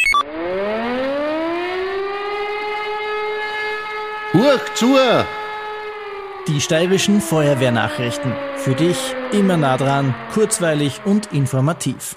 Hurch zu! Die steirischen Feuerwehrnachrichten. Für dich immer nah dran, kurzweilig und informativ.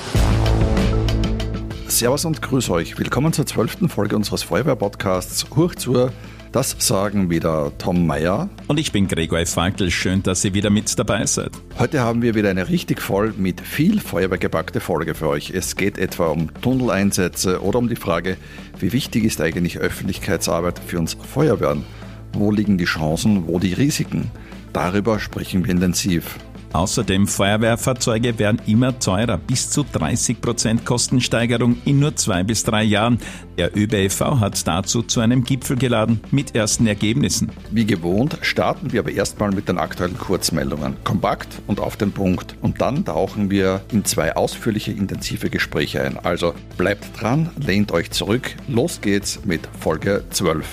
Servus und grüß euch. Willkommen zur 12. Folge unseres Feuerwehr-Podcasts Hurch zu. Das sagen wieder Tom Meyer. Und ich bin Gregor Falkl. Schön, dass ihr wieder mit dabei seid. Heute haben wir wieder eine richtig voll mit viel Feuerwehr gepackte Folge für euch. Es geht etwa um Tunneleinsätze oder um die Frage, wie wichtig ist eigentlich Öffentlichkeitsarbeit für uns Feuerwehren? Wo liegen die Chancen, wo die Risiken? Darüber sprechen wir intensiv. Außerdem, Feuerwehrfahrzeuge werden immer teurer, bis zu 30% Kostensteigerung in nur 2 bis 3 Jahren. Der ÖBFV hat dazu zu einem Gipfel geladen mit ersten Ergebnissen. Wie gewohnt starten wir aber erstmal mit den aktuellen Kurzmeldungen. Kompakt und auf den Punkt. Und dann tauchen wir in 2 ausführliche, intensive Gespräche ein. Also bleibt dran, lehnt euch zurück. Los geht's mit Folge 12.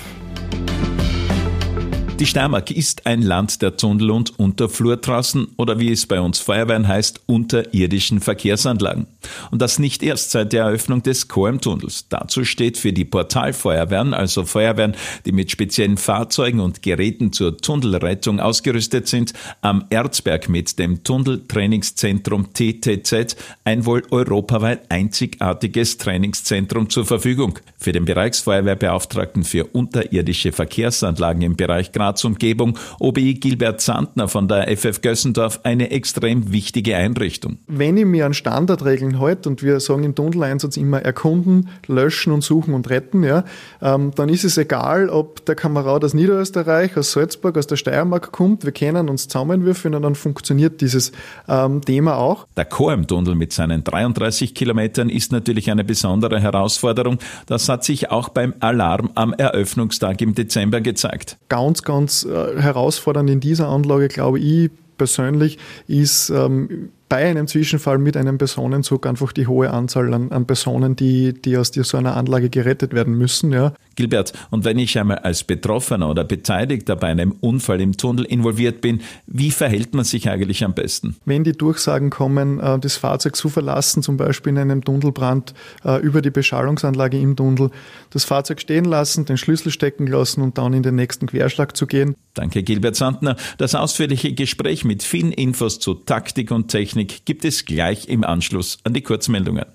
Die Steiermark ist ein Land der Tunnel- und Unterflurtrassen oder wie es bei uns Feuerwehren heißt, unterirdischen Verkehrsanlagen. Und das nicht erst seit der Eröffnung des KM-Tunnels. Dazu steht für die Portalfeuerwehren, also Feuerwehren, die mit speziellen Fahrzeugen und Geräten zur Tunnelrettung ausgerüstet sind, am Erzberg mit dem Tunneltrainingszentrum TTZ ein wohl europaweit einzigartiges Trainingszentrum zur Verfügung. Für den Bereichsfeuerwehrbeauftragten für unterirdische Verkehrsanlagen im Bereich Graz-Umgebung, OBI Gilbert Sandner von der FF Gössendorf, eine extrem wichtige Einrichtung. Wenn ich mir an Standardregeln halte und wir sagen im Tunneleinsatz immer erkunden, löschen und suchen und retten, ja, dann ist es egal, ob der Kamerad aus Niederösterreich, aus Salzburg, aus der Steiermark kommt, wir können uns zusammenwürfeln und dann funktioniert dieses Thema auch. Der KM-Tunnel mit seinen 33 Kilometern ist natürlich eine besondere Herausforderung. Das hat sich auch beim Alarm am Eröffnungstag im Dezember gezeigt. Ganz herausfordernd in dieser Anlage, glaube ich persönlich, ist bei einem Zwischenfall mit einem Personenzug einfach die hohe Anzahl an Personen, die aus so einer Anlage gerettet werden müssen. Ja. Gilbert, und wenn ich einmal als Betroffener oder Beteiligter bei einem Unfall im Tunnel involviert bin, wie verhält man sich eigentlich am besten? Wenn die Durchsagen kommen, das Fahrzeug zu verlassen, zum Beispiel in einem Tunnelbrand über die Beschallungsanlage im Tunnel, das Fahrzeug stehen lassen, den Schlüssel stecken lassen und dann in den nächsten Querschlag zu gehen. Danke, Gilbert Sandner. Das ausführliche Gespräch mit vielen Infos zu Taktik und Technik gibt es gleich im Anschluss an die Kurzmeldungen.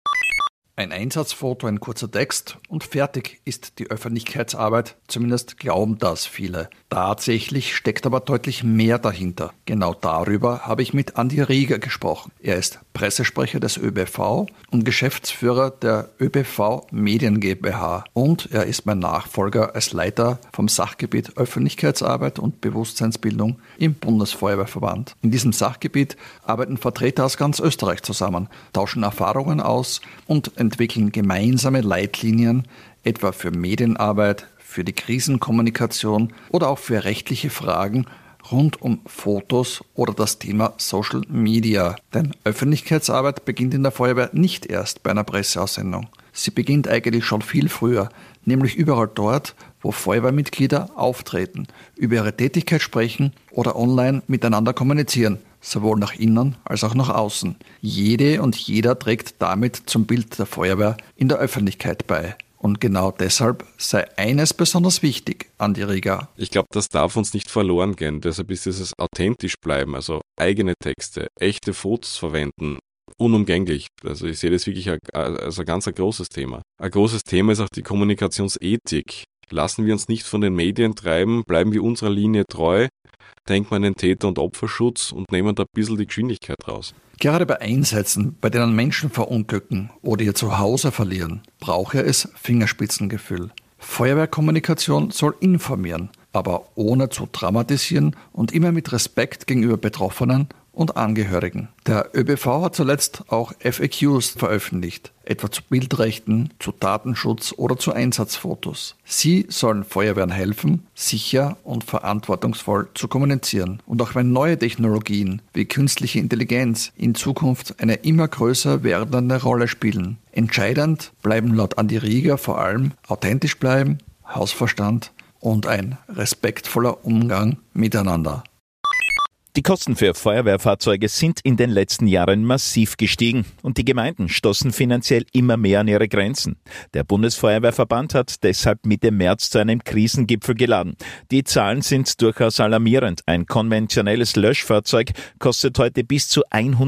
Ein Einsatzfoto, ein kurzer Text und fertig ist die Öffentlichkeitsarbeit, zumindest glauben das viele. Tatsächlich steckt aber deutlich mehr dahinter. Genau darüber habe ich mit Andi Rieger gesprochen. Er ist Pressesprecher des ÖBV und Geschäftsführer der ÖBV Medien GmbH. Und er ist mein Nachfolger als Leiter vom Sachgebiet Öffentlichkeitsarbeit und Bewusstseinsbildung im Bundesfeuerwehrverband. In diesem Sachgebiet arbeiten Vertreter aus ganz Österreich zusammen, tauschen Erfahrungen aus und entwickeln gemeinsame Leitlinien, etwa für Medienarbeit, für die Krisenkommunikation oder auch für rechtliche Fragen rund um Fotos oder das Thema Social Media. Denn Öffentlichkeitsarbeit beginnt in der Feuerwehr nicht erst bei einer Presseaussendung. Sie beginnt eigentlich schon viel früher, nämlich überall dort, wo Feuerwehrmitglieder auftreten, über ihre Tätigkeit sprechen oder online miteinander kommunizieren, sowohl nach innen als auch nach außen. Jede und jeder trägt damit zum Bild der Feuerwehr in der Öffentlichkeit bei. Und genau deshalb sei eines besonders wichtig, Andi Rieger. Ich glaube, das darf uns nicht verloren gehen. Deshalb ist dieses authentisch bleiben, also eigene Texte, echte Fotos verwenden, unumgänglich. Also ich sehe das wirklich als ein ganz großes Thema. Ein großes Thema ist auch die Kommunikationsethik. Lassen wir uns nicht von den Medien treiben, bleiben wir unserer Linie treu, denken wir an den Täter- und Opferschutz und nehmen da ein bisschen die Geschwindigkeit raus. Gerade bei Einsätzen, bei denen Menschen verunglücken oder ihr Zuhause verlieren, braucht es Fingerspitzengefühl. Feuerwehrkommunikation soll informieren, aber ohne zu dramatisieren und immer mit Respekt gegenüber Betroffenen und Angehörigen. Der ÖBV hat zuletzt auch FAQs veröffentlicht, etwa zu Bildrechten, zu Datenschutz oder zu Einsatzfotos. Sie sollen Feuerwehren helfen, sicher und verantwortungsvoll zu kommunizieren. Und auch wenn neue Technologien wie künstliche Intelligenz in Zukunft eine immer größer werdende Rolle spielen, entscheidend bleiben laut Andi Rieger vor allem authentisch bleiben, Hausverstand und ein respektvoller Umgang miteinander. Die Kosten für Feuerwehrfahrzeuge sind in den letzten Jahren massiv gestiegen und die Gemeinden stoßen finanziell immer mehr an ihre Grenzen. Der Bundesfeuerwehrverband hat deshalb Mitte März zu einem Krisengipfel geladen. Die Zahlen sind durchaus alarmierend. Ein konventionelles Löschfahrzeug kostet heute bis zu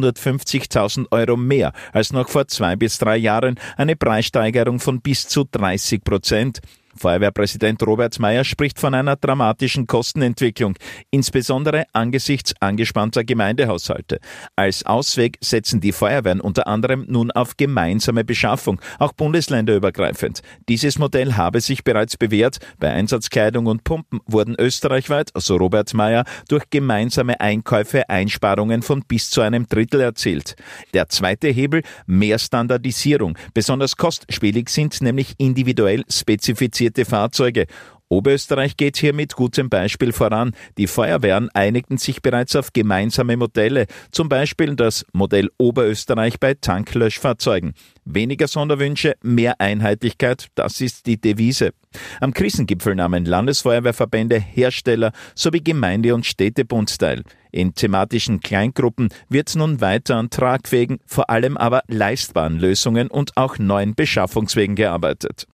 150.000 Euro mehr als noch vor 2 bis 3 Jahren, eine Preissteigerung von bis zu 30%. Feuerwehrpräsident Robert Meyer spricht von einer dramatischen Kostenentwicklung, insbesondere angesichts angespannter Gemeindehaushalte. Als Ausweg setzen die Feuerwehren unter anderem nun auf gemeinsame Beschaffung, auch bundesländerübergreifend. Dieses Modell habe sich bereits bewährt. Bei Einsatzkleidung und Pumpen wurden österreichweit, so Robert Meyer, durch gemeinsame Einkäufe Einsparungen von bis zu 1/3 erzielt. Der zweite Hebel, mehr Standardisierung. Besonders kostspielig sind nämlich individuell spezifizierte Fahrzeuge. Oberösterreich geht hier mit gutem Beispiel voran. Die Feuerwehren einigten sich bereits auf gemeinsame Modelle, zum Beispiel das Modell Oberösterreich bei Tanklöschfahrzeugen. Weniger Sonderwünsche, mehr Einheitlichkeit, das ist die Devise. Am Krisengipfel nahmen Landesfeuerwehrverbände, Hersteller sowie Gemeinde- und Städtebund teil. In thematischen Kleingruppen wird nun weiter an tragfähigen, vor allem aber leistbaren Lösungen und auch neuen Beschaffungswegen gearbeitet.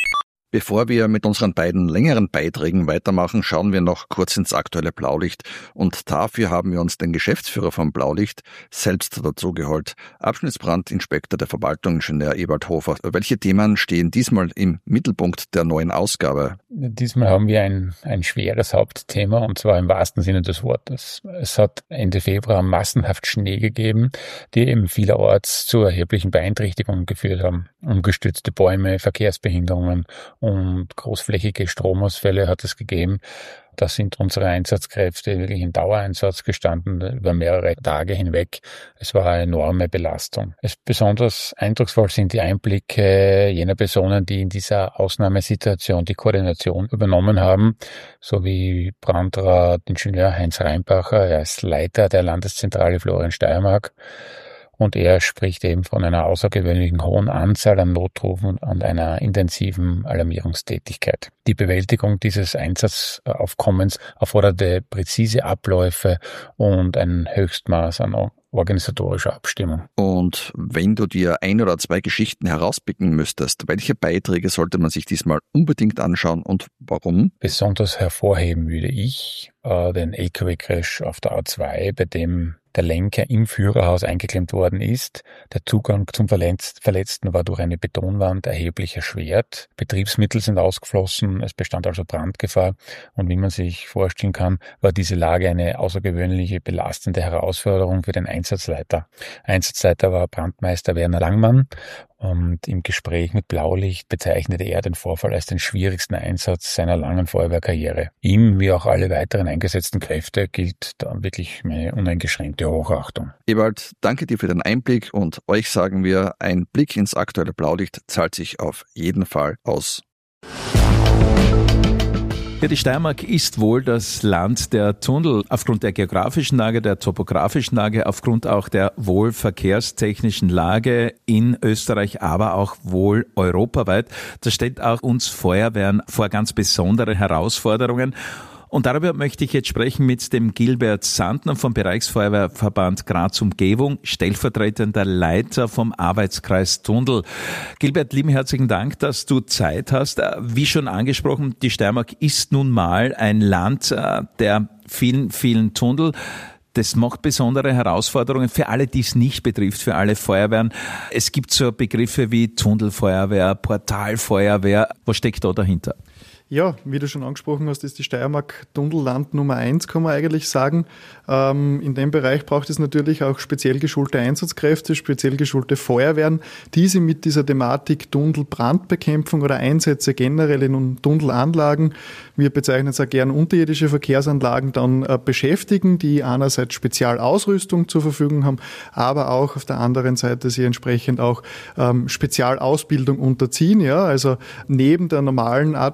Bevor wir mit unseren beiden längeren Beiträgen weitermachen, schauen wir noch kurz ins aktuelle Blaulicht. Und dafür haben wir uns den Geschäftsführer von Blaulicht selbst dazugeholt. Abschnittsbrandinspektor der Verwaltung, Ingenieur Ewald Hofer. Welche Themen stehen diesmal im Mittelpunkt der neuen Ausgabe? Diesmal haben wir ein schweres Hauptthema, und zwar im wahrsten Sinne des Wortes. Es hat Ende Februar massenhaft Schnee gegeben, die eben vielerorts zu erheblichen Beeinträchtigungen geführt haben. Umgestürzte Bäume, Verkehrsbehinderungen und großflächige Stromausfälle hat es gegeben. Da sind unsere Einsatzkräfte wirklich in Dauereinsatz gestanden, über mehrere Tage hinweg. Es war eine enorme Belastung. Besonders eindrucksvoll sind die Einblicke jener Personen, die in dieser Ausnahmesituation die Koordination übernommen haben, so wie Brandrat Ingenieur Heinz Reinbacher. Er ist Leiter der Landeszentrale Florian Steiermark. Und er spricht eben von einer außergewöhnlichen hohen Anzahl an Notrufen und einer intensiven Alarmierungstätigkeit. Die Bewältigung dieses Einsatzaufkommens erforderte präzise Abläufe und ein Höchstmaß an organisatorischer Abstimmung. Und wenn du dir 1 oder 2 Geschichten herauspicken müsstest, welche Beiträge sollte man sich diesmal unbedingt anschauen und warum? Besonders hervorheben würde ich den LKW-Crash auf der A2, bei dem der Lenker im Führerhaus eingeklemmt worden ist. Der Zugang zum Verletzten war durch eine Betonwand erheblich erschwert. Betriebsmittel sind ausgeflossen, es bestand also Brandgefahr. Und wie man sich vorstellen kann, war diese Lage eine außergewöhnliche, belastende Herausforderung für den Einsatzleiter. Einsatzleiter war Brandmeister Werner Langmann. Und im Gespräch mit Blaulicht bezeichnete er den Vorfall als den schwierigsten Einsatz seiner langen Feuerwehrkarriere. Ihm, wie auch alle weiteren eingesetzten Kräfte, gilt da wirklich meine uneingeschränkte Hochachtung. Ewald, danke dir für den Einblick und euch sagen wir, ein Blick ins aktuelle Blaulicht zahlt sich auf jeden Fall aus. Ja, die Steiermark ist wohl das Land der Tunnel. Aufgrund der geografischen Lage, der topografischen Lage, aufgrund auch der wohl verkehrstechnischen Lage in Österreich, aber auch wohl europaweit. Das stellt auch uns Feuerwehren vor ganz besondere Herausforderungen. Und darüber möchte ich jetzt sprechen mit dem Gilbert Sandner vom Bereichsfeuerwehrverband Graz Umgebung, stellvertretender Leiter vom Arbeitskreis Tunnel. Gilbert, lieben herzlichen Dank, dass du Zeit hast. Wie schon angesprochen, die Steiermark ist nun mal ein Land der vielen, vielen Tunnel. Das macht besondere Herausforderungen für alle, die es nicht betrifft, für alle Feuerwehren. Es gibt so Begriffe wie Tunnelfeuerwehr, Portalfeuerwehr. Was steckt da dahinter? Ja, wie du schon angesprochen hast, ist die Steiermark Tunnelland Nummer 1, kann man eigentlich sagen. In dem Bereich braucht es natürlich auch speziell geschulte Einsatzkräfte, speziell geschulte Feuerwehren, die sich mit dieser Thematik Tunnelbrandbekämpfung oder Einsätze generell in Tunnelanlagen, wir bezeichnen es auch gern unterirdische Verkehrsanlagen, dann beschäftigen, die einerseits Spezialausrüstung zur Verfügung haben, aber auch auf der anderen Seite sie entsprechend auch Spezialausbildung unterziehen. Ja, also neben der normalen Atemschutzgeräte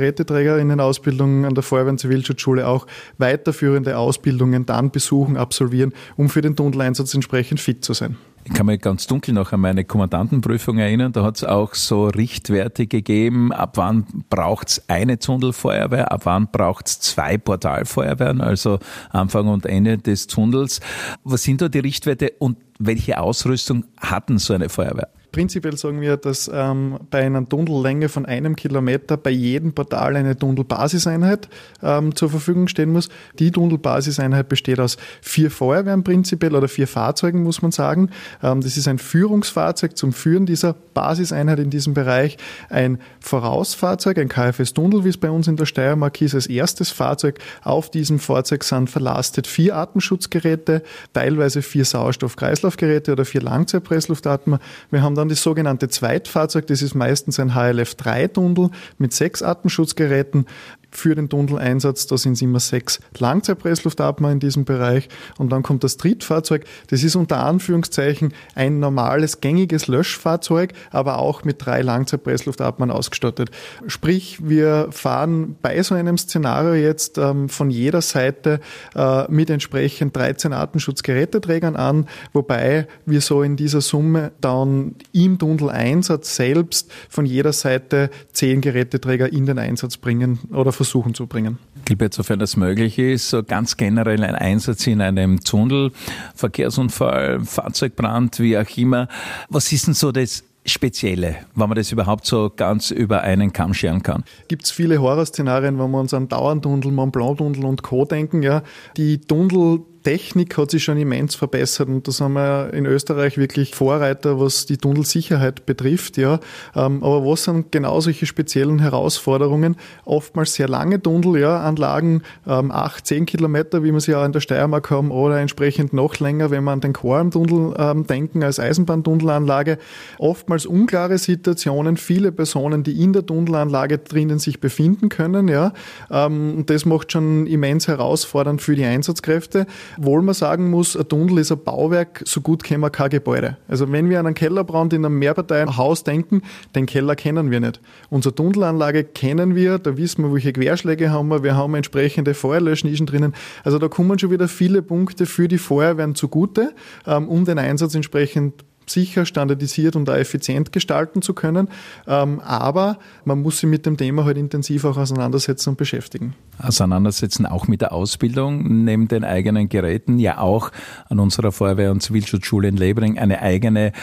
Geräteträger in den Ausbildungen an der Feuerwehr- und Zivilschutzschule auch weiterführende Ausbildungen dann besuchen, absolvieren, um für den Tunneleinsatz entsprechend fit zu sein. Ich kann mich ganz dunkel noch an meine Kommandantenprüfung erinnern. Da hat es auch so Richtwerte gegeben, ab wann braucht es eine Tunnelfeuerwehr, ab wann braucht es 2 Portalfeuerwehren, also Anfang und Ende des Tunnels. Was sind da die Richtwerte und welche Ausrüstung hatten so eine Feuerwehr? Prinzipiell sagen wir, dass bei einer Tunnellänge von 1 Kilometer bei jedem Portal eine Tunnelbasiseinheit zur Verfügung stehen muss. Die Tunnelbasiseinheit besteht aus 4 Feuerwehren prinzipiell oder 4 Fahrzeugen, muss man sagen. Das ist ein Führungsfahrzeug zum Führen dieser Basiseinheit in diesem Bereich. Ein Vorausfahrzeug, ein KfS-Tunnel, wie es bei uns in der Steiermark ist, als erstes Fahrzeug. Auf diesem Fahrzeug sind verlastet 4 Atemschutzgeräte, teilweise 4 Sauerstoff-Kreislaufgeräte oder 4 Langzeitpressluftatmer. Wir haben dann das sogenannte Zweitfahrzeug, das ist meistens ein HLF-3-Tunnel mit 6 Atemschutzgeräten. Für den Tunneleinsatz, da sind es immer 6 Langzeitpressluftatmer in diesem Bereich. Und dann kommt das Drittfahrzeug, das ist unter Anführungszeichen ein normales, gängiges Löschfahrzeug, aber auch mit 3 Langzeitpressluftatmern ausgestattet. Sprich, wir fahren bei so einem Szenario jetzt von jeder Seite mit entsprechend 13 Atemschutzgeräteträgern an, wobei wir so in dieser Summe dann im Tunneleinsatz selbst von jeder Seite 10 Geräteträger in den Einsatz bringen oder versuchen zu bringen. Gilbert, sofern das möglich ist, so ganz generell ein Einsatz in einem Tunnel, Verkehrsunfall, Fahrzeugbrand, wie auch immer. Was ist denn so das Spezielle, wenn man das überhaupt so ganz über einen Kamm scheren kann? Gibt es viele Horrorszenarien, wenn wir uns an Dauerntunnel, Mont Blanc-Tunnel und Co. denken. Ja. Die Tunneltechnik hat sich schon immens verbessert und da sind wir in Österreich wirklich Vorreiter, was die Tunnelsicherheit betrifft. Ja. Aber was sind genau solche speziellen Herausforderungen? Oftmals sehr lange Tunnelanlagen, 8, 10 Kilometer, wie wir sie auch in der Steiermark haben, oder entsprechend noch länger, wenn wir an den Koralmtunnel denken, als Eisenbahntunnelanlage. Oftmals unklare Situationen, viele Personen, die in der Tunnelanlage drinnen sich befinden können. Ja. Und das macht schon immens herausfordernd für die Einsatzkräfte. Obwohl man sagen muss, ein Tunnel ist ein Bauwerk, so gut kennen wir kein Gebäude. Also wenn wir an einen Kellerbrand in einem Mehrparteienhaus denken, den Keller kennen wir nicht. Unsere Tunnelanlage kennen wir, da wissen wir, welche Querschläge haben wir haben entsprechende Feuerlöschnischen drinnen. Also da kommen schon wieder viele Punkte für die Feuerwehren zugute, um den Einsatz entsprechend sicher, standardisiert und auch effizient gestalten zu können. Aber man muss sich mit dem Thema halt intensiv auch auseinandersetzen und beschäftigen. Auseinandersetzen auch mit der Ausbildung, neben den eigenen Geräten, ja auch an unserer Feuerwehr- und Zivilschutzschule in Lebring eine eigene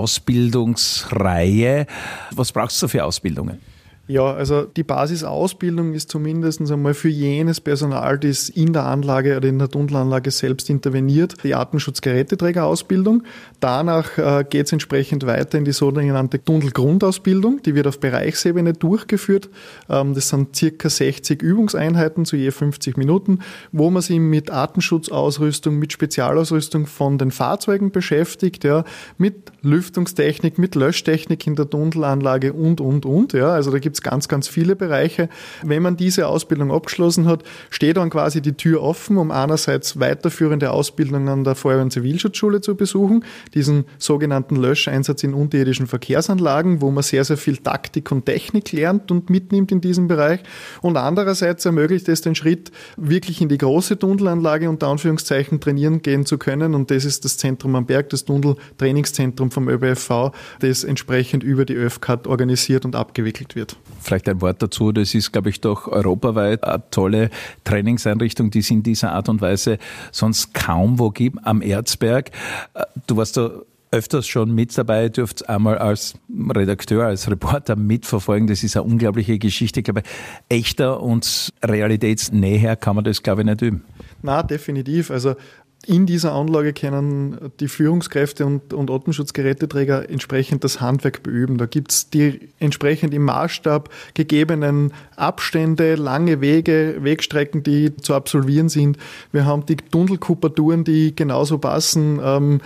Ausbildungsreihe. Was brauchst du für Ausbildungen? Ja, also die Basisausbildung ist zumindest einmal für jenes Personal, das in der Anlage oder in der Tunnelanlage selbst interveniert, die Atemschutzgeräteträgerausbildung. Danach geht es entsprechend weiter in die sogenannte Tunnelgrundausbildung. Die wird auf Bereichsebene durchgeführt. Das sind circa 60 Übungseinheiten zu je 50 Minuten, wo man sich mit Atemschutzausrüstung, mit Spezialausrüstung von den Fahrzeugen beschäftigt, ja, mit Lüftungstechnik, mit Löschtechnik in der Tunnelanlage und. Ja. Also da gibt ganz, ganz viele Bereiche. Wenn man diese Ausbildung abgeschlossen hat, steht dann quasi die Tür offen, um einerseits weiterführende Ausbildungen an der Feuerwehr- und Zivilschutzschule zu besuchen, diesen sogenannten Löscheinsatz in unterirdischen Verkehrsanlagen, wo man sehr, sehr viel Taktik und Technik lernt und mitnimmt in diesem Bereich. Und andererseits ermöglicht es den Schritt, wirklich in die große Tunnelanlage unter Anführungszeichen trainieren gehen zu können. Und das ist das Zentrum am Berg, das Tunneltrainingszentrum vom ÖBFV, das entsprechend über die ÖFCAT organisiert und abgewickelt wird. Vielleicht ein Wort dazu, das ist, glaube ich, doch europaweit eine tolle Trainingseinrichtung, die es in dieser Art und Weise sonst kaum wo gibt, am Erzberg. Du warst da öfters schon mit dabei, dürft einmal als Redakteur, als Reporter mitverfolgen. Das ist eine unglaubliche Geschichte. Ich glaube, echter und realitätsnäher kann man das, glaube ich, nicht üben. Na, definitiv. Also in dieser Anlage können die Führungskräfte und Atemschutzgeräteträger entsprechend das Handwerk beüben. Da gibt es die entsprechend im Maßstab gegebenen Abstände, lange Wegstrecken, die zu absolvieren sind. Wir haben die Tunnelkuperturen, die genauso passen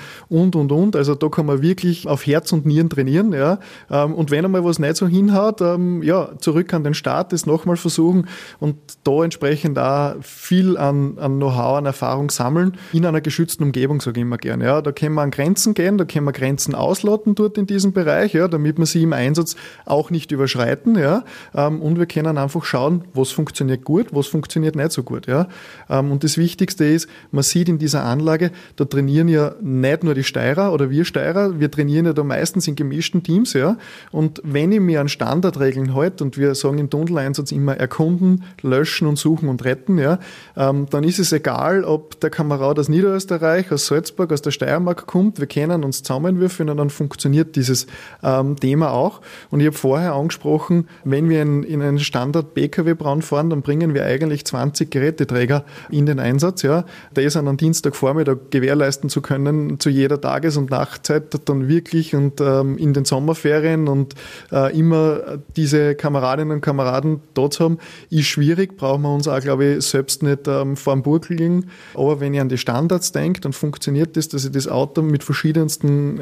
und. Also da kann man wirklich auf Herz und Nieren trainieren. Ja. Und wenn einmal was nicht so hinhaut, zurück an den Start, das nochmal versuchen und da entsprechend auch viel an Know-how, an Erfahrung sammeln. in einer geschützten Umgebung, sage ich immer gerne. Ja, da können wir an Grenzen gehen, da können wir Grenzen ausloten dort in diesem Bereich, ja, damit wir sie im Einsatz auch nicht überschreiten. Ja, und wir können einfach schauen, was funktioniert gut, was funktioniert nicht so gut. Ja. Und das Wichtigste ist, man sieht in dieser Anlage, da trainieren ja nicht nur die Steirer oder wir Steirer, wir trainieren ja da meistens in gemischten Teams. Ja. Und wenn ich mir an Standardregeln halte, und wir sagen im Tunneleinsatz immer erkunden, löschen und suchen und retten, ja, dann ist es egal, ob der Kamerad aus Niederösterreich, aus Salzburg, aus der Steiermark kommt, wir können uns zusammenwürfeln und dann funktioniert dieses Thema auch. Und ich habe vorher angesprochen, wenn wir in einen Standard-PKW-Brand fahren, dann bringen wir eigentlich 20 Geräteträger in den Einsatz. Ja. Das an einem Dienstagvormittag gewährleisten zu können, zu jeder Tages- und Nachtzeit dann wirklich und in den Sommerferien und immer diese Kameradinnen und Kameraden dort haben, ist schwierig, brauchen wir uns auch, glaube ich, selbst nicht vor dem Bug liegen. Aber wenn ich an die Standards denke, dann funktioniert das, dass ich das Auto mit verschiedensten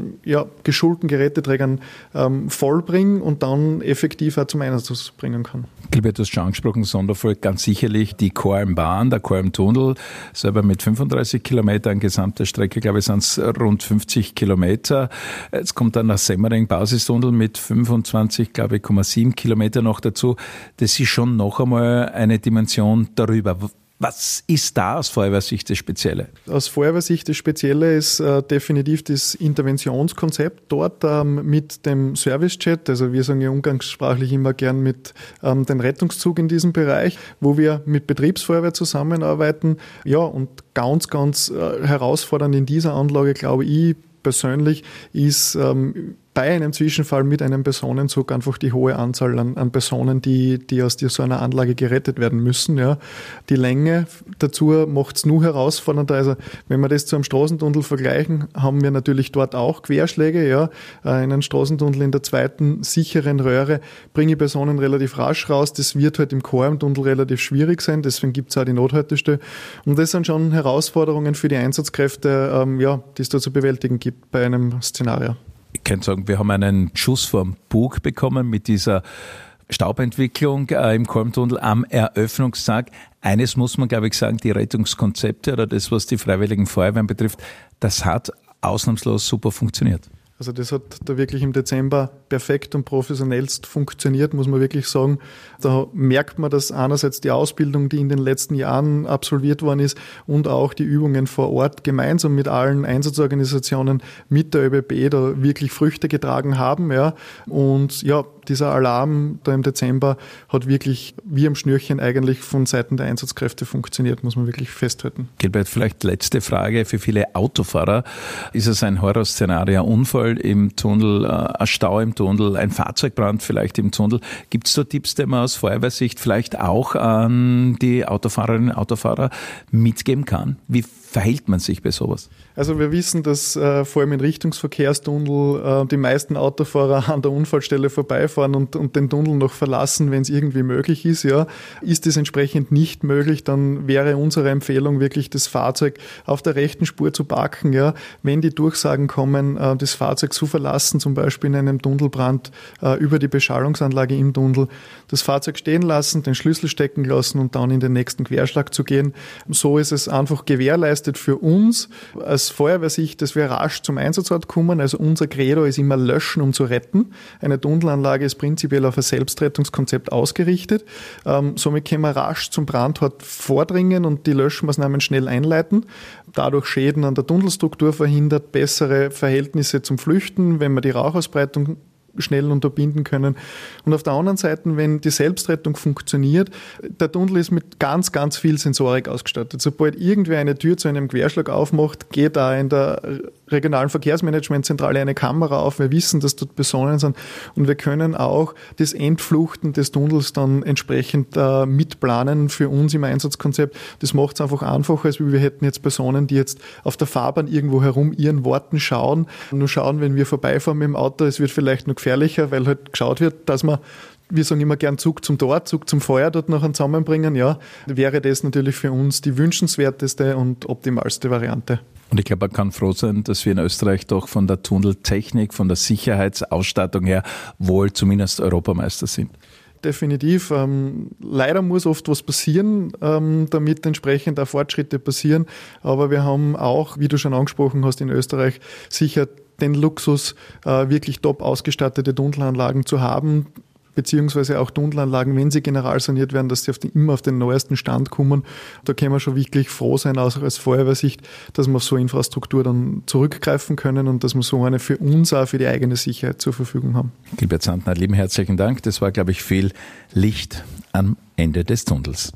geschulten Geräteträgern vollbringe und dann effektiv auch zum Einsatz bringen kann. Gilbert, du hast schon angesprochen, Sonderfall ganz sicherlich die KM-Bahn, der KM-Tunnel, selber mit 35 Kilometern, gesamte Strecke, glaube ich, sind es rund 50 Kilometer. Jetzt kommt dann nach Semmering Basistunnel mit 25, glaube ich, 0,7 Kilometer noch dazu. Das ist schon noch einmal eine Dimension darüber. Was ist da aus Feuerwehrsicht das Spezielle? Aus Feuerwehrsicht das Spezielle ist definitiv das Interventionskonzept dort mit dem Servicejet, also wir sagen ja umgangssprachlich immer gern mit dem Rettungszug in diesem Bereich, wo wir mit Betriebsfeuerwehr zusammenarbeiten. Ja, und ganz, ganz herausfordernd in dieser Anlage, glaube ich persönlich, ist bei einem Zwischenfall mit einem Personenzug einfach die hohe Anzahl an Personen, die aus so einer Anlage gerettet werden müssen. Ja. Die Länge dazu macht es nur herausfordernder. Also wenn wir das zu einem Straßentunnel vergleichen, haben wir natürlich dort auch Querschläge. Ja. In einem Straßentunnel in der zweiten sicheren Röhre bringe ich Personen relativ rasch raus. Das wird halt im KM-Tunnel relativ schwierig sein. Deswegen gibt es auch die Nothaltestelle. Und das sind schon Herausforderungen für die Einsatzkräfte, die es da zu bewältigen gibt bei einem Szenario. Ich kann sagen, wir haben einen Schuss vom Bug bekommen mit dieser Staubentwicklung im KM-Tunnel am Eröffnungstag. Eines muss man, glaube ich, sagen, die Rettungskonzepte oder das, was die Freiwilligen Feuerwehren betrifft, das hat ausnahmslos super funktioniert. Also das hat da wirklich im Dezember perfekt und professionellst funktioniert, muss man wirklich sagen. Da merkt man, dass einerseits die Ausbildung, die in den letzten Jahren absolviert worden ist und auch die Übungen vor Ort gemeinsam mit allen Einsatzorganisationen mit der ÖBB da wirklich Früchte getragen haben. Ja. Und ja, dieser Alarm da im Dezember hat wirklich wie am Schnürchen eigentlich von Seiten der Einsatzkräfte funktioniert, muss man wirklich festhalten. Gilbert, vielleicht letzte Frage für viele Autofahrer. Ist es ein Horrorszenario, ein Unfall im Tunnel, ein Stau im Tunnel, ein Fahrzeugbrand vielleicht im Tunnel? Gibt es da Tipps, die man aus Feuerwehrsicht vielleicht auch an die Autofahrerinnen und Autofahrer mitgeben kann? Wie verhält man sich bei sowas? Also wir wissen, dass vor allem in Richtungsverkehrstunnel die meisten Autofahrer an der Unfallstelle vorbeifahren und den Tunnel noch verlassen, wenn es irgendwie möglich ist. Ja. Ist es entsprechend nicht möglich, dann wäre unsere Empfehlung wirklich, das Fahrzeug auf der rechten Spur zu parken. Ja. Wenn die Durchsagen kommen, das Fahrzeug zu verlassen, zum Beispiel in einem Tunnelbrand über die Beschallungsanlage im Tunnel, das Fahrzeug stehen lassen, den Schlüssel stecken lassen und dann in den nächsten Querschlag zu gehen. So ist es einfach gewährleistet für uns als Feuerwehrsicht, dass wir rasch zum Einsatzort kommen. Also unser Credo ist immer löschen, um zu retten. Eine Tunnelanlage ist prinzipiell auf ein Selbstrettungskonzept ausgerichtet. Somit können wir rasch zum Brandort vordringen und die Löschmaßnahmen schnell einleiten. Dadurch Schäden an der Tunnelstruktur verhindert, bessere Verhältnisse zum Flüchten, wenn man die Rauchausbreitung schnell unterbinden können. Und auf der anderen Seite, wenn die Selbstrettung funktioniert, der Tunnel ist mit ganz, ganz viel Sensorik ausgestattet. Sobald irgendwer eine Tür zu einem Querschlag aufmacht, geht da in der regionalen Verkehrsmanagementzentrale eine Kamera auf. Wir wissen, dass dort Personen sind und wir können auch das Entfluchten des Tunnels dann entsprechend mitplanen für uns im Einsatzkonzept. Das macht es einfach einfacher, als wir hätten jetzt Personen, die jetzt auf der Fahrbahn irgendwo herum ihren Worten schauen. Nur schauen, wenn wir vorbeifahren mit dem Auto, es wird vielleicht noch gefährlicher, weil halt geschaut wird, dass man, wir sagen immer gern Zug zum Tor, Zug zum Feuer dort noch zusammenbringen, ja, wäre das natürlich für uns die wünschenswerteste und optimalste Variante. Und ich glaube, man kann froh sein, dass wir in Österreich doch von der Tunneltechnik, von der Sicherheitsausstattung her wohl zumindest Europameister sind. definitiv. Leider muss oft was passieren, damit entsprechend auch Fortschritte passieren. Aber wir haben auch, wie du schon angesprochen hast, in Österreich sicher den Luxus, wirklich top ausgestattete Tunnelanlagen zu haben, beziehungsweise auch Tunnelanlagen, wenn sie generalsaniert werden, dass sie immer auf den neuesten Stand kommen. Da können wir schon wirklich froh sein, auch als Feuerwehrsicht, dass wir auf so Infrastruktur dann zurückgreifen können und dass wir so eine für uns auch für die eigene Sicherheit zur Verfügung haben. Gilbert Sandner, lieben herzlichen Dank. Das war, glaube ich, viel Licht am Ende des Tunnels.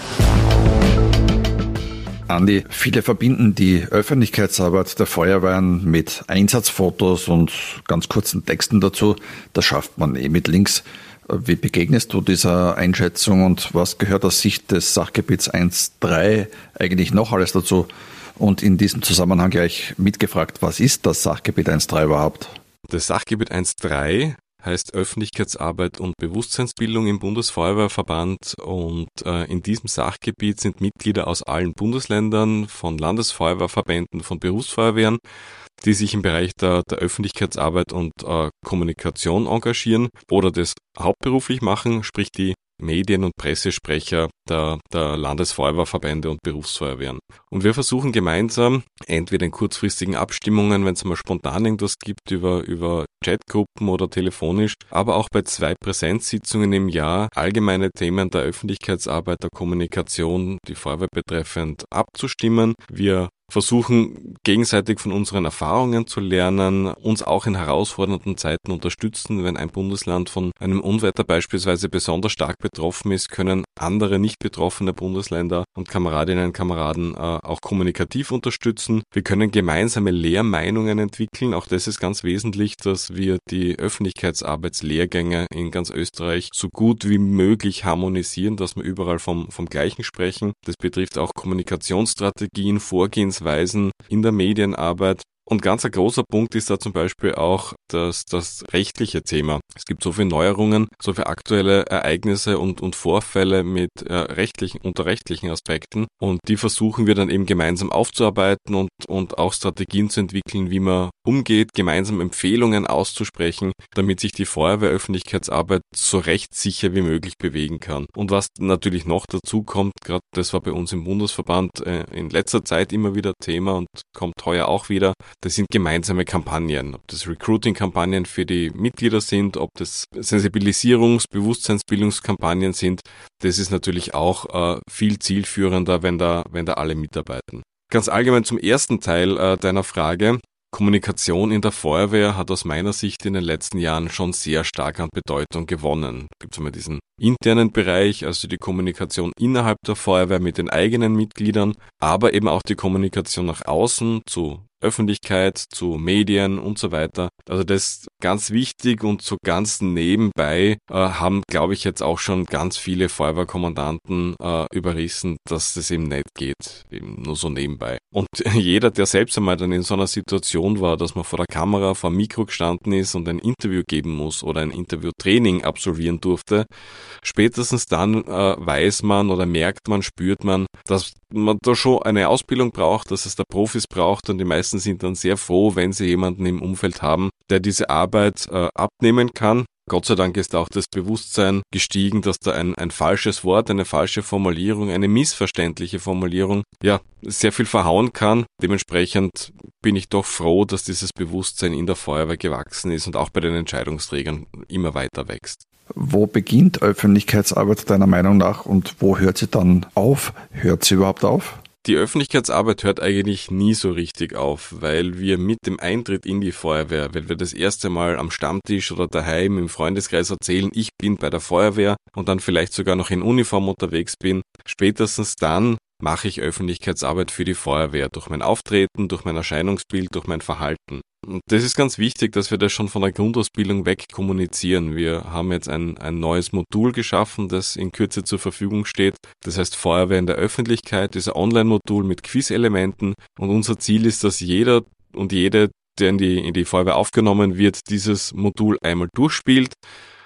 Andi, viele verbinden die Öffentlichkeitsarbeit der Feuerwehren mit Einsatzfotos und ganz kurzen Texten dazu. Das schafft man mit Links. Wie begegnest du dieser Einschätzung und was gehört aus Sicht des Sachgebiets 1.3 eigentlich noch alles dazu? Und in diesem Zusammenhang gleich mitgefragt, was ist das Sachgebiet 1.3 überhaupt? Das Sachgebiet 1.3 heißt Öffentlichkeitsarbeit und Bewusstseinsbildung im Bundesfeuerwehrverband und in diesem Sachgebiet sind Mitglieder aus allen Bundesländern, von Landesfeuerwehrverbänden, von Berufsfeuerwehren, die sich im Bereich der Öffentlichkeitsarbeit und Kommunikation engagieren oder das hauptberuflich machen, sprich die Medien- und Pressesprecher der Landesfeuerwehrverbände und Berufsfeuerwehren. Und wir versuchen gemeinsam, entweder in kurzfristigen Abstimmungen, wenn es mal spontan irgendwas gibt, über Chatgruppen oder telefonisch, aber auch bei 2 Präsenzsitzungen im Jahr allgemeine Themen der Öffentlichkeitsarbeit, der Kommunikation, die Feuerwehr betreffend, abzustimmen. Wir versuchen gegenseitig von unseren Erfahrungen zu lernen, uns auch in herausfordernden Zeiten unterstützen. Wenn ein Bundesland von einem Unwetter beispielsweise besonders stark betroffen ist, können andere nicht betroffene Bundesländer und Kameradinnen und Kameraden auch kommunikativ unterstützen. Wir können gemeinsame Lehrmeinungen entwickeln. Auch das ist ganz wesentlich, dass wir die Öffentlichkeitsarbeitslehrgänge in ganz Österreich so gut wie möglich harmonisieren, dass wir überall vom Gleichen sprechen. Das betrifft auch Kommunikationsstrategien, Vorgehensweisen in der Medienarbeit. Und ganz ein großer Punkt ist da zum Beispiel auch das rechtliche Thema. Es gibt so viele Neuerungen, so viele aktuelle Ereignisse und Vorfälle mit rechtlichen Aspekten. Und die versuchen wir dann eben gemeinsam aufzuarbeiten und auch Strategien zu entwickeln, wie man umgeht, gemeinsam Empfehlungen auszusprechen, damit sich die Feuerwehröffentlichkeitsarbeit so rechtssicher wie möglich bewegen kann. Und was natürlich noch dazu kommt, gerade das war bei uns im Bundesverband in letzter Zeit immer wieder Thema und kommt heuer auch wieder, das sind gemeinsame Kampagnen. Ob das Recruiting-Kampagnen für die Mitglieder sind, ob das Sensibilisierungs-, Bewusstseinsbildungskampagnen sind, das ist natürlich auch viel zielführender, wenn da alle mitarbeiten. Ganz allgemein zum ersten Teil deiner Frage. Kommunikation in der Feuerwehr hat aus meiner Sicht in den letzten Jahren schon sehr stark an Bedeutung gewonnen. Es gibt einmal diesen internen Bereich, also die Kommunikation innerhalb der Feuerwehr mit den eigenen Mitgliedern, aber eben auch die Kommunikation nach außen zu Öffentlichkeit, zu Medien und so weiter. Also das ist ganz wichtig und so ganz nebenbei haben, glaube ich, jetzt auch schon ganz viele Feuerwehrkommandanten überrissen, dass das eben nicht geht, eben nur so nebenbei. Und jeder, der selbst einmal dann in so einer Situation war, dass man vor der Kamera, vor dem Mikro gestanden ist und ein Interview geben muss oder ein Interviewtraining absolvieren durfte, spätestens dann weiß man oder merkt man, spürt man, dass man da schon eine Ausbildung braucht, dass es da Profis braucht und die meisten sind dann sehr froh, wenn sie jemanden im Umfeld haben, der diese Arbeit abnehmen kann. Gott sei Dank ist auch das Bewusstsein gestiegen, dass da ein falsches Wort, eine falsche Formulierung, eine missverständliche Formulierung, sehr viel verhauen kann. Dementsprechend bin ich doch froh, dass dieses Bewusstsein in der Feuerwehr gewachsen ist und auch bei den Entscheidungsträgern immer weiter wächst. Wo beginnt Öffentlichkeitsarbeit deiner Meinung nach und wo hört sie dann auf? Hört sie überhaupt auf? Die Öffentlichkeitsarbeit hört eigentlich nie so richtig auf, weil wir mit dem Eintritt in die Feuerwehr, wenn wir das erste Mal am Stammtisch oder daheim im Freundeskreis erzählen, ich bin bei der Feuerwehr und dann vielleicht sogar noch in Uniform unterwegs bin, spätestens dann mache ich Öffentlichkeitsarbeit für die Feuerwehr, durch mein Auftreten, durch mein Erscheinungsbild, durch mein Verhalten. Und das ist ganz wichtig, dass wir das schon von der Grundausbildung weg kommunizieren. Wir haben jetzt ein neues Modul geschaffen, das in Kürze zur Verfügung steht. Das heißt Feuerwehr in der Öffentlichkeit, dieses Online-Modul mit Quiz-Elementen. Und unser Ziel ist, dass jeder und jede, der in die Feuerwehr aufgenommen wird, dieses Modul einmal durchspielt,